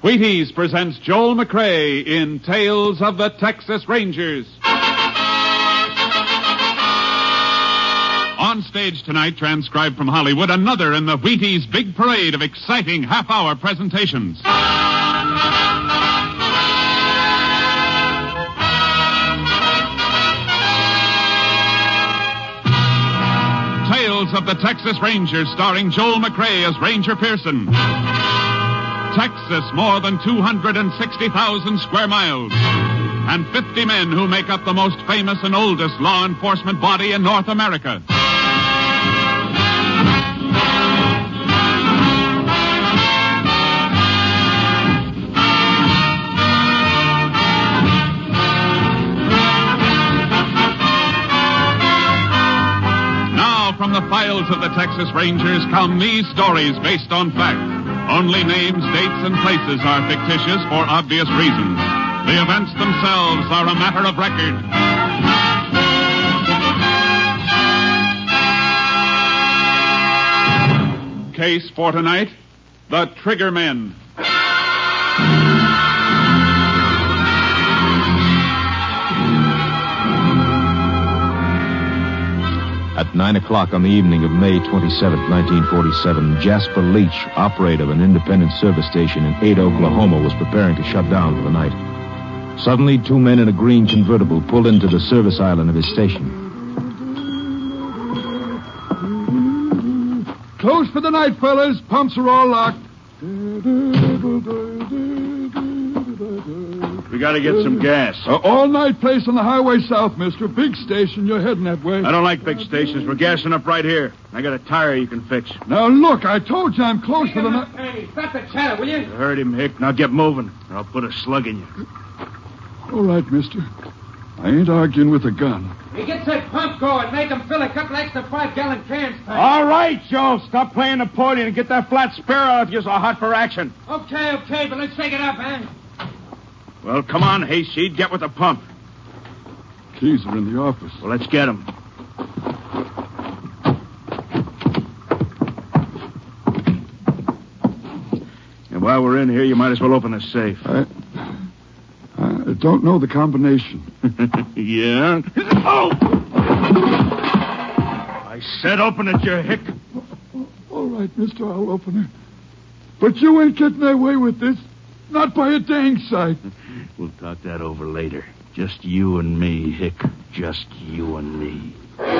Wheaties presents Joel McRae in Tales of the Texas Rangers. On stage tonight, transcribed from Hollywood, another in the Wheaties big parade of exciting half-hour presentations. Tales of the Texas Rangers, starring Joel McRae as Ranger Pearson. Texas, more than 260,000 square miles. And 50 men who make up the most famous and oldest law enforcement body in North America. Now, from the files of the Texas Rangers come these stories based on fact. Only names, dates, and places are fictitious for obvious reasons. The events themselves are a matter of record. Case for tonight, the Trigger Men. At 9 o'clock on the evening of May 27, 1947, Jasper Leach, operator of an independent service station in Ada, Oklahoma, was preparing to shut down for the night. Suddenly, two men in a green convertible pulled into the service island of his station. Close for the night, fellas. Pumps are all locked. We gotta get some gas. All-night place on the highway south, mister. Big station. You're heading that way. I don't like big stations. We're gassing up right here. I got a tire you can fix. Now, look, I told you I'm close for the night. Hey, stop the chatter, will you? You heard him, Hick. Now get moving, or I'll put a slug in you. All right, mister. I ain't arguing with a gun. Hey, get that pump going. Make them fill a couple extra 5-gallon cans. All right, Joe. Stop playing Napoleon and get that flat spare out if you're so hot for action. Okay, but let's take it up, man. Well, come on, Hayseed. Get with the pump. Keys are in the office. Well, let's get them. And while we're in here, you might as well open the safe. I don't know the combination. Yeah? Oh! I said open it, you hick. All right, mister, I'll open it. But you ain't getting away with this. Not by a dang sight. We'll talk that over later. Just you and me, Hick. Just you and me.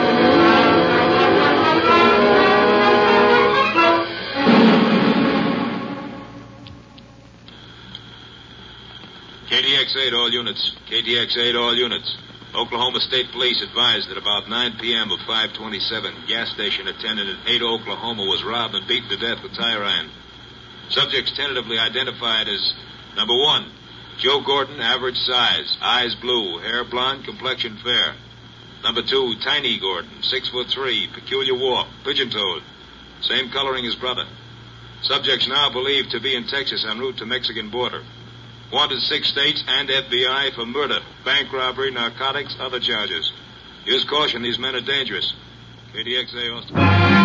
KTX-8, all units. KTX-8, all units. Oklahoma State Police advised that about 9 p.m. of 5/27, gas station attendant at Ada, Oklahoma was robbed and beaten to death with tire iron. Subjects tentatively identified as number 1, Joe Gordon, average size, eyes blue, hair blonde, complexion fair. Number 2, Tiny Gordon, 6'3", peculiar walk, pigeon-toed, same coloring as brother. Subjects now believed to be in Texas en route to Mexican border. Wanted 6 states and FBI for murder, bank robbery, narcotics, other charges. Use caution, these men are dangerous. KDXA Austin.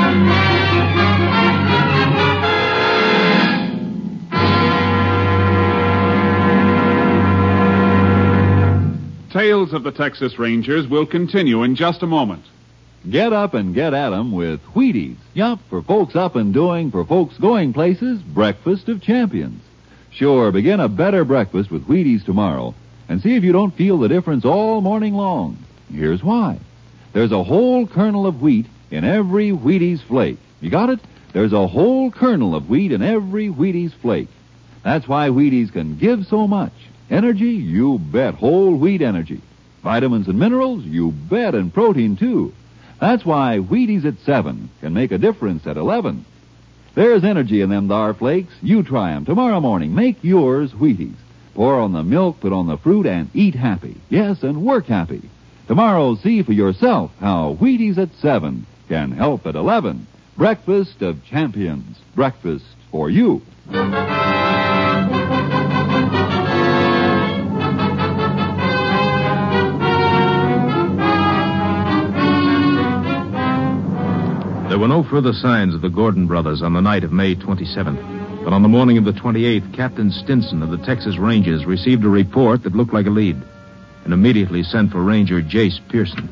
Tales of the Texas Rangers will continue in just a moment. Get up and get at 'em with Wheaties. Yup, for folks up and doing, for folks going places, breakfast of champions. Sure, begin a better breakfast with Wheaties tomorrow and see if you don't feel the difference all morning long. Here's why. There's a whole kernel of wheat in every Wheaties flake. You got it? There's a whole kernel of wheat in every Wheaties flake. That's why Wheaties can give so much. Energy? You bet. Whole wheat energy. Vitamins and minerals? You bet. And protein, too. That's why Wheaties at 7 can make a difference at 11. There's energy in them thar flakes. You try 'em tomorrow morning. Make yours Wheaties. Pour on the milk, put on the fruit, and eat happy. Yes, and work happy. Tomorrow, see for yourself how Wheaties at 7 can help at 11. Breakfast of champions. Breakfast for you. There were no further signs of the Gordon brothers on the night of May 27th, But on the morning of the 28th, Captain Stinson of the Texas Rangers received a report that looked like a lead and immediately sent for Ranger Jace Pearson.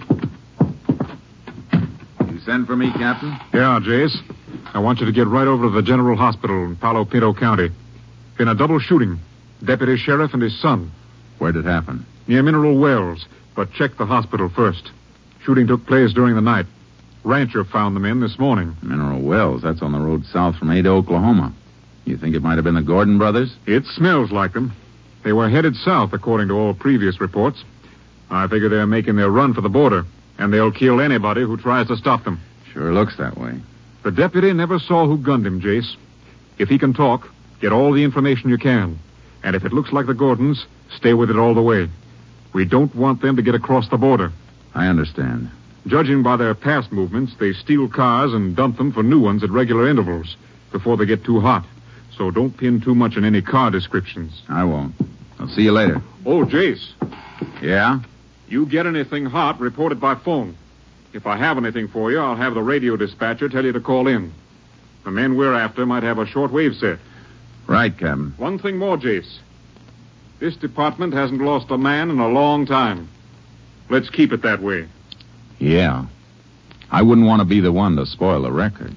You send for me, Captain? Yeah, Jace. I want you to get right over to the General Hospital in Palo Pinto County. Been a double shooting. Deputy Sheriff and his son. Where'd it happen? Near Mineral Wells, but check the hospital first. Shooting took place during the night. Rancher found the men this morning. Mineral Wells. That's on the road south from Ada, Oklahoma. You think it might have been the Gordon brothers? It smells like them. They were headed south, according to all previous reports. I figure they're making their run for the border, and they'll kill anybody who tries to stop them. Sure looks that way. The deputy never saw who gunned him, Jace. If he can talk, get all the information you can. And if it looks like the Gordons, stay with it all the way. We don't want them to get across the border. I understand. Judging by their past movements, they steal cars and dump them for new ones at regular intervals before they get too hot. So don't pin too much on any car descriptions. I won't. I'll see you later. Oh, Jace. Yeah? You get anything hot, report it by phone. If I have anything for you, I'll have the radio dispatcher tell you to call in. The men we're after might have a shortwave set. Right, Captain. One thing more, Jace. This department hasn't lost a man in a long time. Let's keep it that way. Yeah. I wouldn't want to be the one to spoil the record.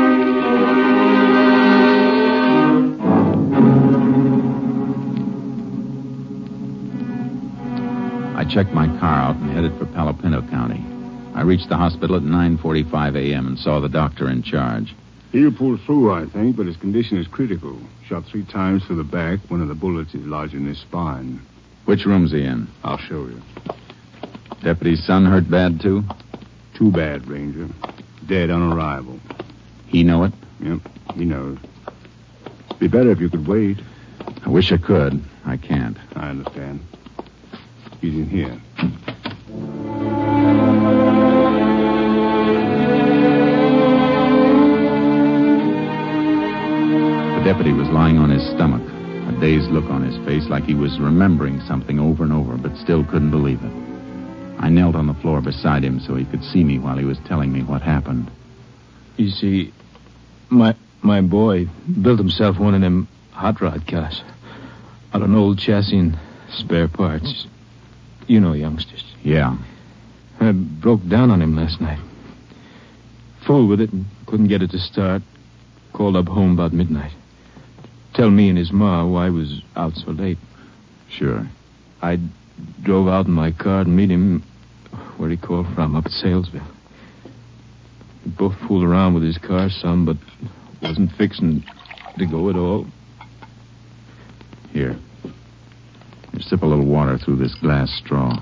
I checked my car out and headed for Palo Pinto County. I reached the hospital at 9:45 a.m. and saw the doctor in charge. He'll pull through, I think, but his condition is critical. Shot 3 times through the back. One of the bullets is lodged in his spine. Which room's he in? I'll show you. Deputy's son hurt bad, too? Too bad, Ranger. Dead on arrival. He know it? Yep, he knows. Be better if you could wait. I wish I could. I can't. I understand. He's in here. The deputy was lying on his stomach, a dazed look on his face like he was remembering something over and over, but still couldn't believe it. I knelt on the floor beside him so he could see me while he was telling me what happened. You see, my boy built himself one of them hot rod cars out of an old chassis and spare parts. You know youngsters. Yeah. I broke down on him last night. Fooled with it and couldn't get it to start. Called up home about midnight. Tell me and his ma why I was out so late. Sure. I drove out in my car to meet him where he called from, up at Salesville. We both fooled around with his car some, but wasn't fixing to go at all. Here. You sip a little water through this glass straw.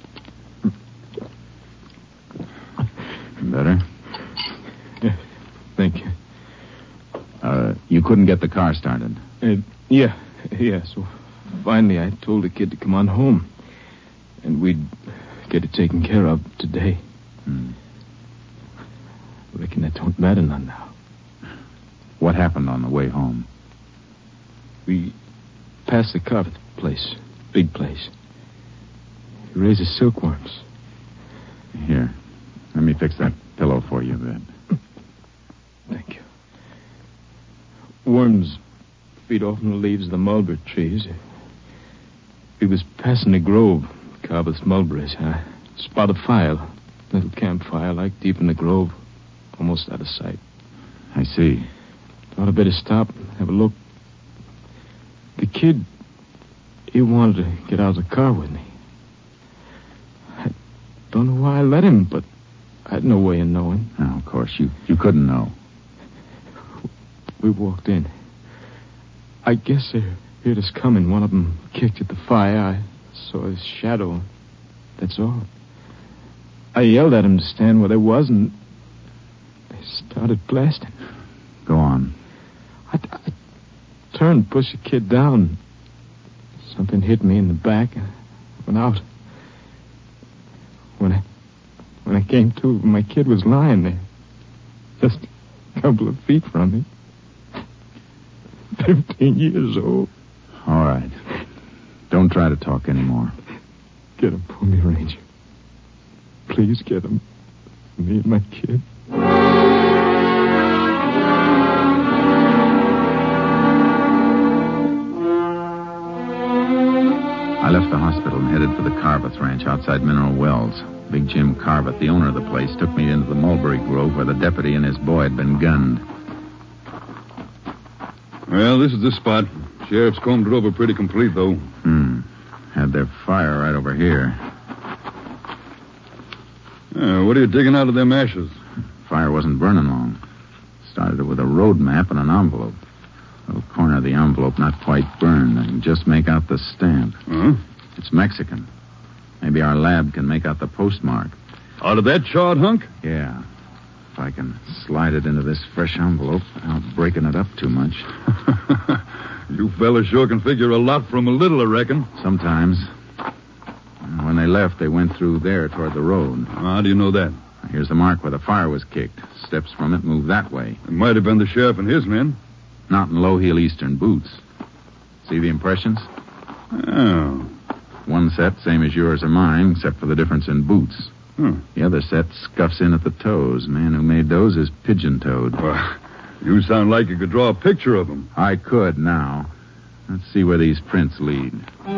Better? Yeah, thank you. You couldn't get the car started? Yeah, so finally I told the kid to come on home. And we'd get it taken care of today. I reckon that don't matter none now. What happened on the way home? We passed the carpet place. Big place. He raises silkworms. Here. Let me fix that pillow for you a bit. Thank you. Worms feed off from the leaves of the mulberry trees. He was passing a grove, carved with mulberries. I spot a fire, little campfire, like deep in the grove, almost out of sight. I see. Thought I'd better stop and have a look. The kid, he wanted to get out of the car with me. I don't know why I let him, but I had no way of knowing. Oh, of course, you couldn't know. We walked in. I guess they heard us coming. One of them kicked at the fire. I saw his shadow. That's all. I yelled at him to stand where they was, and they started blasting. Go on. I turned, pushed the kid down. Something hit me in the back and went out. When I came to, my kid was lying there, just a couple of feet from me. 15 years old. All right. Don't try to talk anymore. Get him for me, Ranger. Please get him. Me and my kid. left the hospital and headed for the Carveth Ranch outside Mineral Wells. Big Jim Carveth, the owner of the place, took me into the mulberry grove where the deputy and his boy had been gunned. Well, this is the spot. Sheriff's combed it over pretty complete, though. Had their fire right over here. What are you digging out of them ashes? Fire wasn't burning long. Started it with a road map and an envelope. A little corner of the envelope not quite burned. I can just make out the stamp. Huh? It's Mexican. Maybe our lab can make out the postmark. Out of that charred hunk? Yeah. If I can slide it into this fresh envelope without breaking it up too much. You fellas sure can figure a lot from a little, I reckon. Sometimes. When they left, they went through there toward the road. How do you know that? Here's the mark where the fire was kicked. Steps from it move that way. It might have been the sheriff and his men. Not in low-heel Eastern boots. See the impressions? Oh. One set, same as yours or mine, except for the difference in boots. The other set scuffs in at the toes. Man who made those is pigeon-toed. Well, you sound like you could draw a picture of them. I could now. Let's see where these prints lead.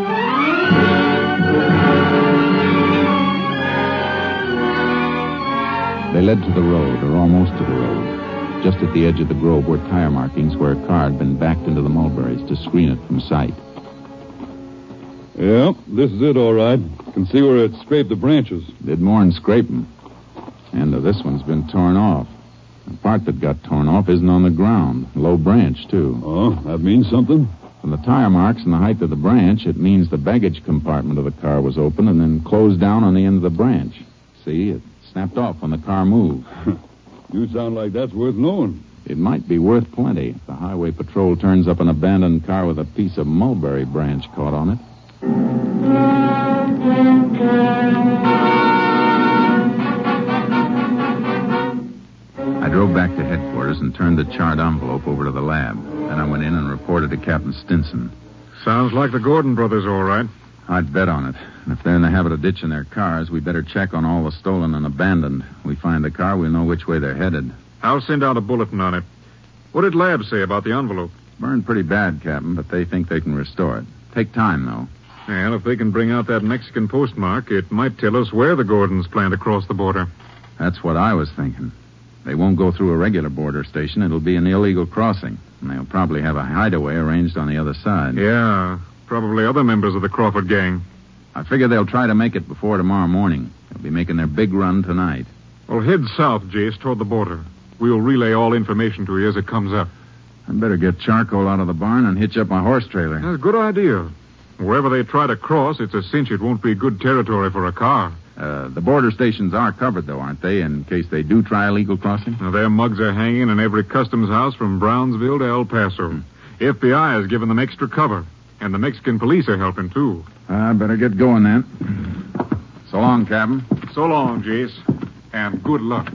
They led to the road, or almost to the road. Just at the edge of the grove were tire markings where a car had been backed into the mulberries to screen it from sight. Yeah, this is it, all right. Can see where it scraped the branches. Did more than scrape them. End of this one's been torn off. The part that got torn off isn't on the ground. Low branch, too. Oh, that means something? From the tire marks and the height of the branch, it means the baggage compartment of the car was open and then closed down on the end of the branch. See, it snapped off when the car moved. You sound like that's worth knowing. It might be worth plenty if the highway patrol turns up an abandoned car with a piece of mulberry branch caught on it. I drove back to headquarters and turned the charred envelope over to the lab. Then I went in and reported to Captain Stinson. Sounds like the Gordon brothers, all right. I'd bet on it. And if they're in the habit of ditching their cars, we better check on all the stolen and abandoned. We find the car, we'll know which way they're headed. I'll send out a bulletin on it. What did Lab say about the envelope? Burned pretty bad, Captain, but they think they can restore it. Take time, though. Well, if they can bring out that Mexican postmark, it might tell us where the Gordons plan to cross the border. That's what I was thinking. They won't go through a regular border station. It'll be an illegal crossing. And they'll probably have a hideaway arranged on the other side. Yeah, probably other members of the Crawford gang. I figure they'll try to make it before tomorrow morning. They'll be making their big run tonight. Well, head south, Jace, toward the border. We'll relay all information to you as it comes up. I'd better get charcoal out of the barn and hitch up my horse trailer. That's a good idea. Wherever they try to cross, it's a cinch it won't be good territory for a car. The border stations are covered, though, aren't they, in case they do try illegal crossing? Now, their mugs are hanging in every customs house from Brownsville to El Paso. FBI has given them extra cover, and the Mexican police are helping, too. I better get going, then. So long, Captain. So long, Jace, and good luck.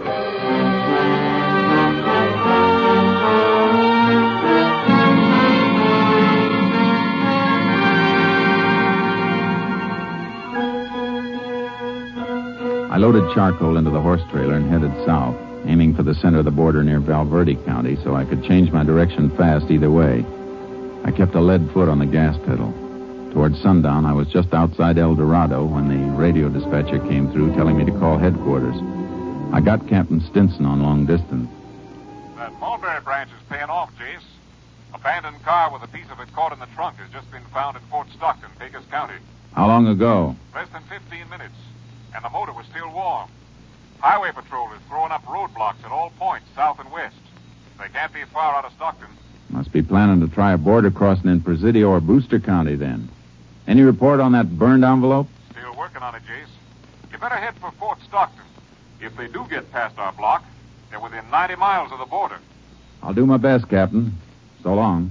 I loaded charcoal into the horse trailer and headed south, aiming for the center of the border near Valverde County so I could change my direction fast either way. I kept a lead foot on the gas pedal. Towards sundown, I was just outside El Dorado when the radio dispatcher came through telling me to call headquarters. I got Captain Stinson on long distance. That mulberry branch is paying off, Jace. Abandoned car with a piece of it caught in the trunk has just been found in Fort Stockton, Pecos County. How long ago? Less than 15 minutes. And the motor was still warm. Highway Patrol is throwing up roadblocks at all points, south and west. They can't be far out of Stockton. Must be planning to try a border crossing in Presidio or Booster County, then. Any report on that burned envelope? Still working on it, Jace. You better head for Fort Stockton. If they do get past our block, they're within 90 miles of the border. I'll do my best, Captain. So long.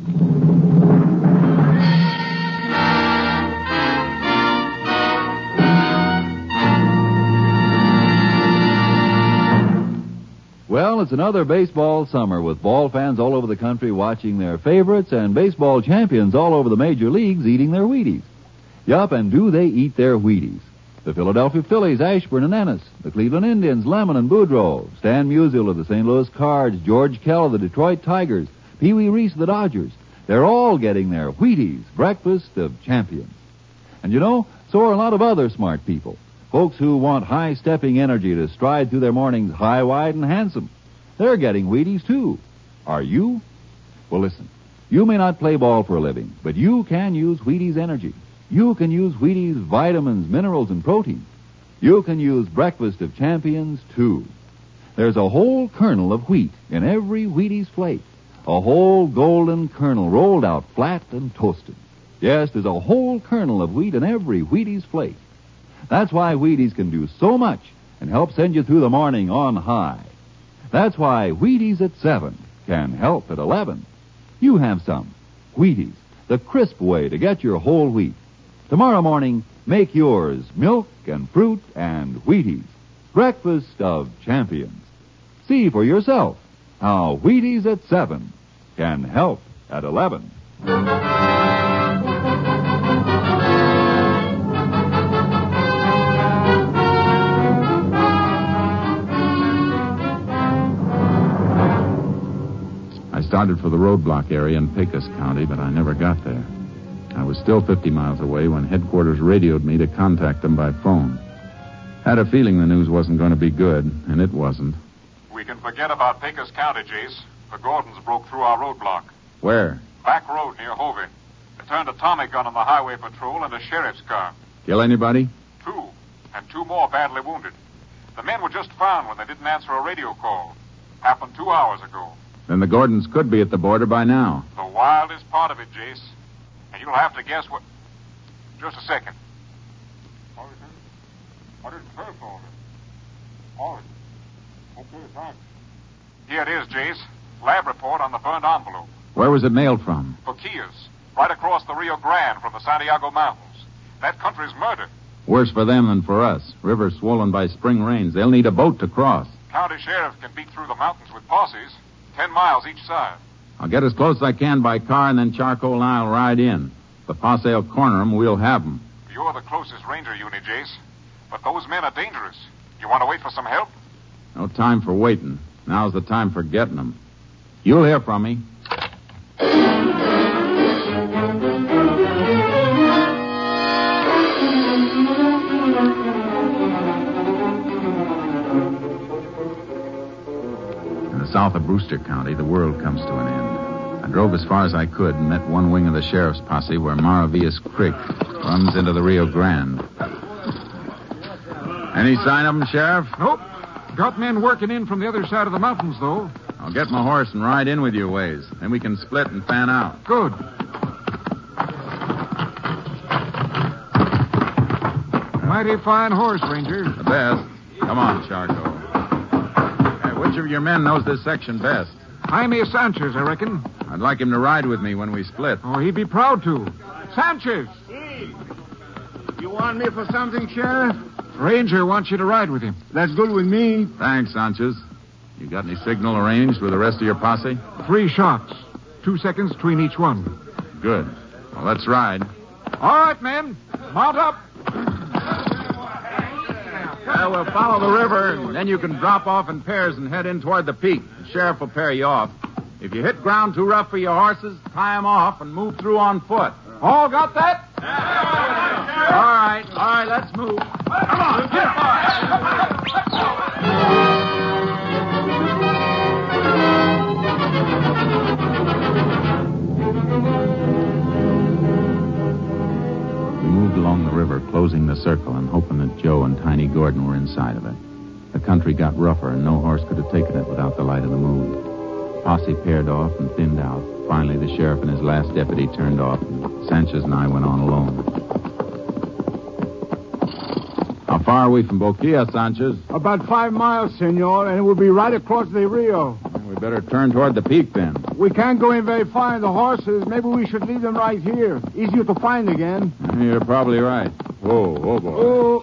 Well, it's another baseball summer with ball fans all over the country watching their favorites and baseball champions all over the major leagues eating their Wheaties. Yup, and do they eat their Wheaties? The Philadelphia Phillies, Ashburn and Ennis. The Cleveland Indians, Lemon and Boudreaux. Stan Musial of the St. Louis Cards. George Kell of the Detroit Tigers. Pee Wee Reese of the Dodgers. They're all getting their Wheaties, breakfast of champions. And you know, so are a lot of other smart people. Folks who want high-stepping energy to stride through their mornings high, wide, and handsome. They're getting Wheaties, too. Are you? Well, listen. You may not play ball for a living, but you can use Wheaties energy. You can use Wheaties vitamins, minerals, and protein. You can use Breakfast of Champions, too. There's a whole kernel of wheat in every Wheaties flake. A whole golden kernel rolled out flat and toasted. Yes, there's a whole kernel of wheat in every Wheaties flake. That's why Wheaties can do so much and help send you through the morning on high. That's why Wheaties at 7 can help at 11. You have some. Wheaties, the crisp way to get your whole wheat. Tomorrow morning, make yours milk and fruit and Wheaties. Breakfast of Champions. See for yourself how Wheaties at 7 can help at 11. I started for the roadblock area in Pecos County, but I never got there. I was still 50 miles away when headquarters radioed me to contact them by phone. Had a feeling the news wasn't going to be good, and it wasn't. We can forget about Pecos County, Jace. The Gordons broke through our roadblock. Where? Back road near Hovey. They turned a Tommy gun on the highway patrol and a sheriff's car. Kill anybody? 2, and 2 more badly wounded. The men were just found when they didn't answer a radio call. Happened 2 hours ago. Then the Gordons could be at the border by now. The wildest part of it, Jace. And you'll have to guess what... Just a second. Here it is, Jace. Lab report on the burned envelope. Where was it mailed from? Boquillas, right across the Rio Grande from the Santiago Mountains. That country's murdered. Worse for them than for us. River swollen by spring rains. They'll need a boat to cross. County sheriff can beat through the mountains with posses, 10 miles each side. I'll get as close as I can by car, and then Charcoal and I'll ride in. If the posse will corner them, we'll have them. You're the closest ranger unit, Jace. But those men are dangerous. You want to wait for some help? No time for waiting. Now's the time for getting them. You'll hear from me. In the south of Brewster County, the world comes to an end. I drove as far as I could and met one wing of the sheriff's posse where Maravillas Creek runs into the Rio Grande. Any sign of them, Sheriff? Nope. Got men working in from the other side of the mountains, though. I'll get my horse and ride in with you a ways. Then we can split and fan out. Good. Mighty fine horse, Ranger. The best. Come on, Charcoal. Hey, which of your men knows this section best? Jaime Sanchez, I reckon. I'd like him to ride with me when we split. Oh, he'd be proud to. Sanchez! You want me for something, Sheriff? Ranger wants you to ride with him. That's good with me. Thanks, Sanchez. You got any signal arranged with the rest of your posse? 3 shots. 2 seconds between each one. Good. Well, let's ride. All right, men. Mount up. We'll follow the river, and then you can drop off in pairs and head in toward the peak. The sheriff will pair you off. If you hit ground too rough for your horses, tie them off and move through on foot. All got that? All right, let's move. Come on, get up. We moved along the river, closing the circle and hoping that Joe and Tiny Gordon were inside of it. The country got rougher, and no horse could have taken it without the light of the moon. Posse paired off and thinned out. Finally, the sheriff and his last deputy turned off, and Sanchez and I went on alone. How far are we from Boquilla, Sanchez? About 5 miles, senor, and we'll be right across the Rio. We better turn toward the peak, then. We can't go in very far in the horses. Maybe we should leave them right here. Easier to find again. You're probably right. Whoa, boy. Oh.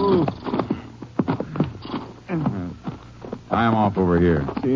Tie him off over here. See?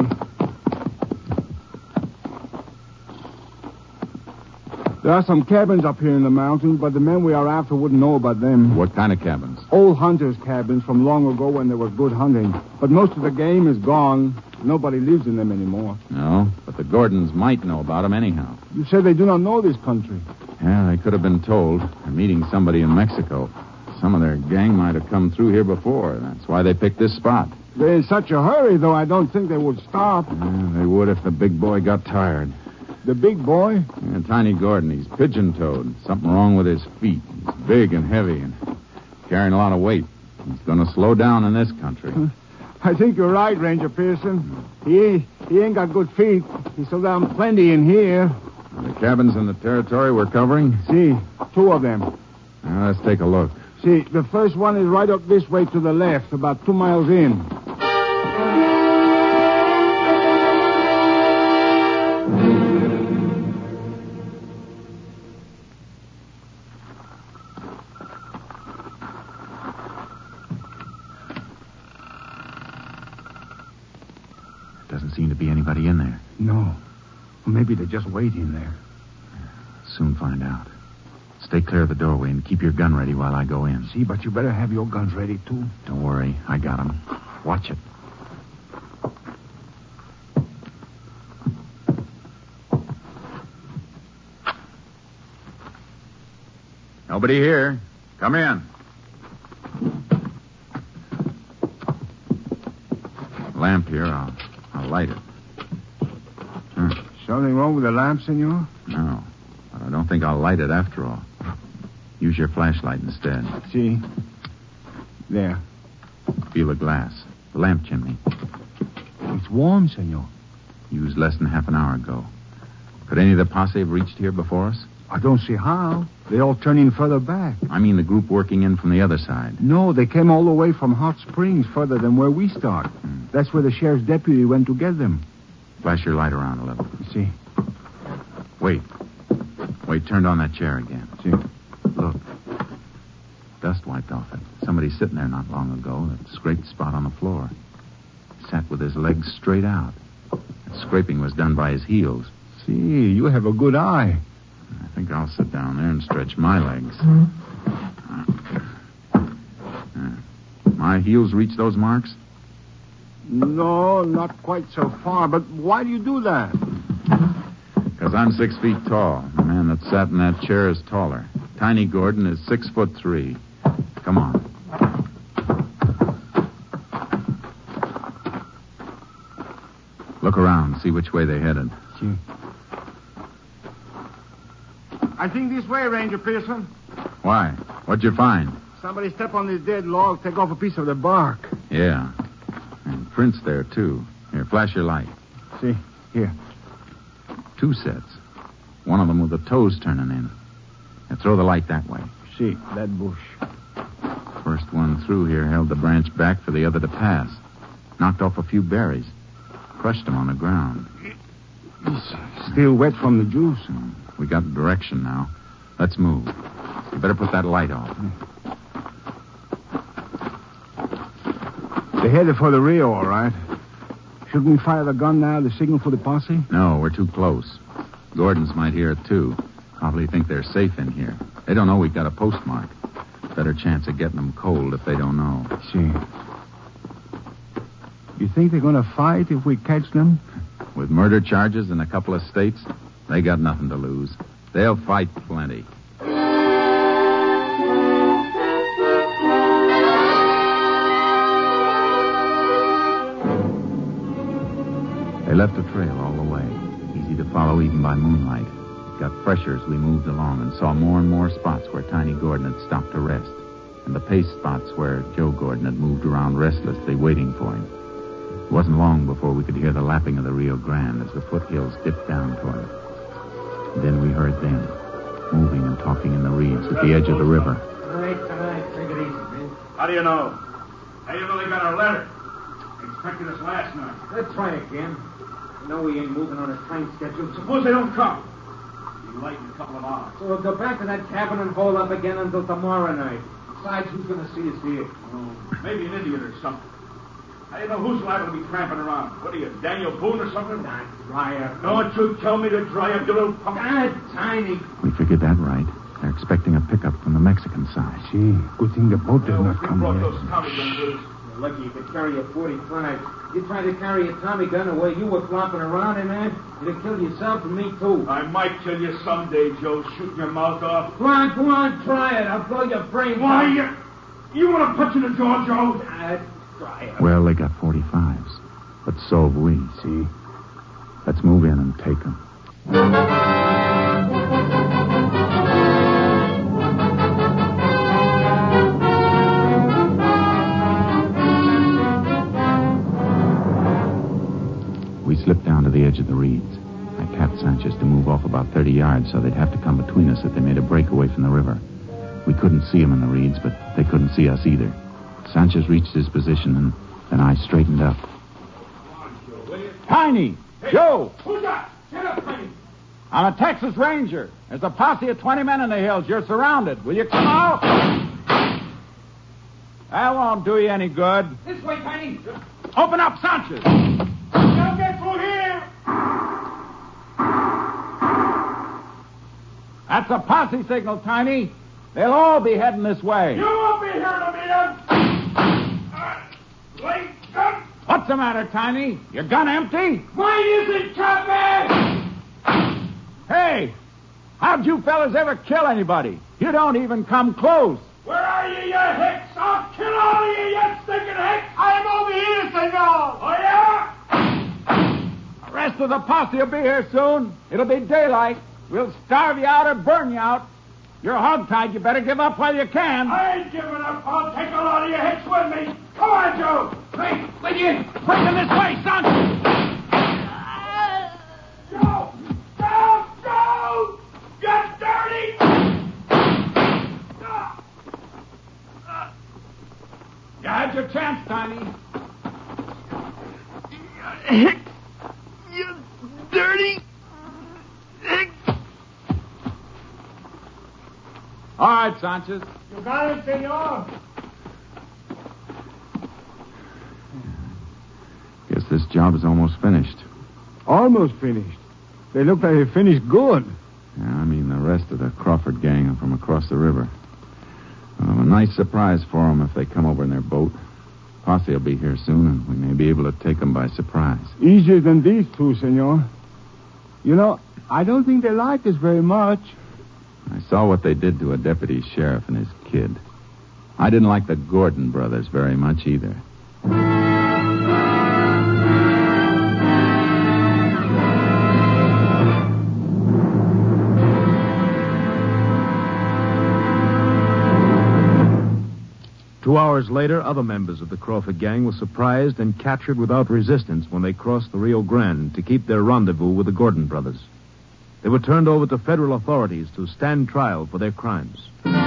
There are some cabins up here in the mountains, but the men we are after wouldn't know about them. What kind of cabins? Old hunters' cabins from long ago when there was good hunting. But most of the game is gone. Nobody lives in them anymore. No, but the Gordons might know about them anyhow. You said they do not know this country. Yeah, they could have been told. They're meeting somebody in Mexico. Some of their gang might have come through here before. That's why they picked this spot. They're in such a hurry, though, I don't think they would stop. Yeah, they would if the big boy got tired. The big boy? Yeah, Tiny Gordon. He's pigeon-toed. Something wrong with his feet. He's big and heavy and carrying a lot of weight. He's going to slow down in this country. I think you're right, Ranger Pearson. He ain't got good feet. He slowed down plenty in here. The cabins in the territory we're covering? See, 2 of them. Now, let's take a look. See, the first one is right up this way to the left, about 2 miles in. Doesn't seem to be anybody in there. No. Maybe they're just waiting there. Soon find out. Stay clear of the doorway and keep your gun ready while I go in. See, but you better have your guns ready, too. Don't worry. I got 'em. Watch it. Nobody here. Come in. Lamp here. I'll light it. Something wrong with the lamp, senor? No. But I don't think I'll light it after all. Use your flashlight instead. See? There. Feel the glass. The lamp chimney. It's warm, senor. Used less than half an hour ago. Could any of the posse have reached here before us? I don't see how. They all turn in further back. I mean the group working in from the other side. No, they came all the way from Hot Springs, further than where we start. That's where the sheriff's deputy went to get them. Flash your light around a little. See? Wait, turned on that chair again. See? Look. Dust wiped off it. Somebody sitting there not long ago. That scraped spot on the floor. Sat with his legs straight out. That scraping was done by his heels. See, you have a good eye. I think I'll sit down there and stretch my legs. My heels reach those marks? No, not quite so far. But why do you do that? Because I'm 6 feet tall. The man that sat in that chair is taller. Tiny Gordon is 6'3". Come on. Look around, see which way they headed. See. I think this way, Ranger Pearson. Why? What'd you find? Somebody step on this dead log, take off a piece of the bark. Yeah. And prints there, too. Here, flash your light. See, here. 2 sets. One of them with the toes turning in. Now throw the light that way. See, that bush. First one through here held the branch back for the other to pass. Knocked off a few berries. Crushed them on the ground. It's still wet from the juice. We got direction now. Let's move. You better put that light off. They're headed for the Rio, all right. Shouldn't we fire the gun now to signal for the posse? No, we're too close. Gordons might hear it, too. Probably think they're safe in here. They don't know we've got a postmark. Better chance of getting them cold if they don't know. See. You think they're going to fight if we catch them? With murder charges in a couple of states, they got nothing to lose. They'll fight plenty. They left a trail all the way, easy to follow even by moonlight. It got fresher as we moved along and saw more and more spots where Tiny Gordon had stopped to rest, and the pace spots where Joe Gordon had moved around restlessly waiting for him. It wasn't long before we could hear the lapping of the Rio Grande as the foothills dipped down toward it. And then we heard them, moving and talking in the reeds at the edge of the river. All right, take it easy, man. How do you know? How do you know they got our letter? They expected us last night. Let's try again. You know we ain't moving on a time schedule. Suppose they don't come. Be light in a couple of hours. So we'll go back to that cabin and hold up again until tomorrow night. Besides, who's going to see us here? Oh, maybe an Indian or something. How do you know who's liable to be tramping around? What are you, Daniel Boone or something? Nah, dry up. Don't you tell me to dry up, you little punk. God, Tiny. We figured that right. They're expecting a pickup from the Mexican side. See, good thing the boat did not come brought yet. those Tommy guns with us. Lucky you could carry a .45. You tried to carry a Tommy gun the way you were flopping around in there, you'd have killed yourself and me, too. I might kill you someday, Joe, shooting your mouth off. Go on, try it. I'll blow your brains Why, out. you want to punch in the jaw, Joe? Try it. Well, they got 45s, but so have we, see? Let's move in and take them. We slipped down to the edge of the reeds. I tapped Sanchez to move off about 30 yards so they'd have to come between us if they made a break away from the river. We couldn't see them in the reeds, but they couldn't see us either. Sanchez reached his position, and then I straightened up. Tiny! Hey, Joe! Who's that? Get up, Tiny! I'm a Texas Ranger. There's a posse of 20 men in the hills. You're surrounded. Will you come out? That won't do you any good. This way, Tiny. Open up, Sanchez. Don't get through here. That's a posse signal, Tiny. They'll all be heading this way. You won't be here to meet us. Wait, gun. What's the matter, Tiny? Your gun empty? Mine isn't, Chopper. Hey, how'd you fellas ever kill anybody? You don't even come close. Where are you, you hicks? I'll kill all of you, you stinking hicks. I'm over here, senor. Oh, yeah? The rest of the posse will be here soon. It'll be daylight. We'll starve you out or burn you out. You're hogtied. You better give up while you can. I ain't giving up. I'll take a lot of you hicks with me. Come on, Joe. Hey, will you? Quick in this way, son. Joe! Get dirty! You had your chance, Tiny. Hick! You dirty! Hick! All right, Sanchez. You got it, senor. Guess this job is almost finished. Almost finished. They look like they finished good. Yeah, I mean the rest of the Crawford gang are from across the river. A nice surprise for them if they come over in their boat. Posse will be here soon, and we may be able to take them by surprise. Easier than these two, senor. You know, I don't think they like us very much. I saw what they did to a deputy sheriff and his kid. I didn't like the Gordon brothers very much either. 2 hours later, other members of the Crawford gang were surprised and captured without resistance when they crossed the Rio Grande to keep their rendezvous with the Gordon brothers. They were turned over to federal authorities to stand trial for their crimes.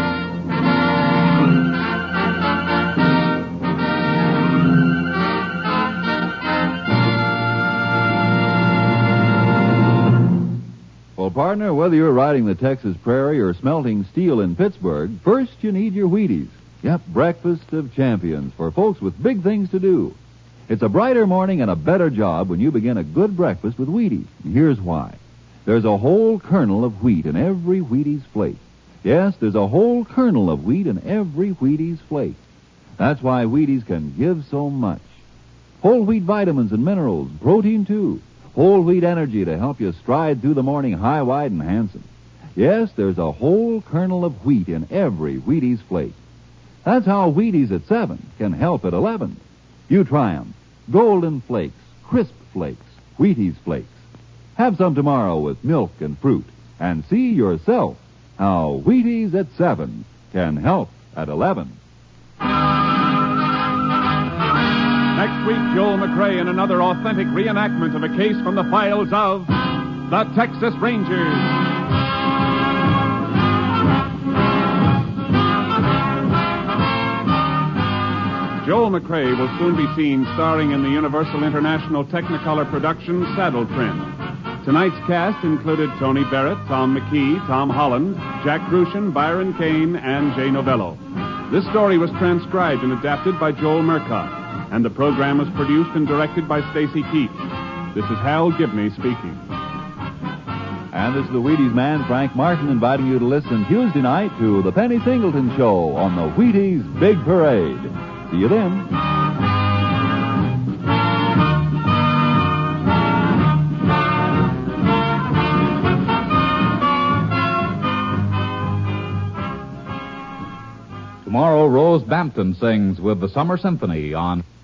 Well, partner, whether you're riding the Texas prairie or smelting steel in Pittsburgh, first you need your Wheaties. Yep, breakfast of champions for folks with big things to do. It's a brighter morning and a better job when you begin a good breakfast with Wheaties. And here's why. There's a whole kernel of wheat in every Wheaties flake. Yes, there's a whole kernel of wheat in every Wheaties flake. That's why Wheaties can give so much. Whole wheat vitamins and minerals, protein too. Whole wheat energy to help you stride through the morning high, wide, and handsome. Yes, there's a whole kernel of wheat in every Wheaties flake. That's how Wheaties at 7 can help at 11. You try 'em. Golden Flakes, Crisp Flakes, Wheaties Flakes. Have some tomorrow with milk and fruit, and see yourself how Wheaties at 7 can help at 11. Next week, Joel McCrea in another authentic reenactment of a case from the files of the Texas Rangers. Joel McCrea will soon be seen starring in the Universal International Technicolor production Saddle Trim. Tonight's cast included Tony Barrett, Tom McKee, Tom Holland, Jack Crucian, Byron Kane, and Jay Novello. This story was transcribed and adapted by Joel Murcott, and the program was produced and directed by Stacy Keach. This is Hal Gibney speaking. And this is the Wheaties man, Frank Martin, inviting you to listen Tuesday night to the Penny Singleton Show on the Wheaties Big Parade. See you then. Tomorrow, Rose Bampton sings with the Summer Symphony on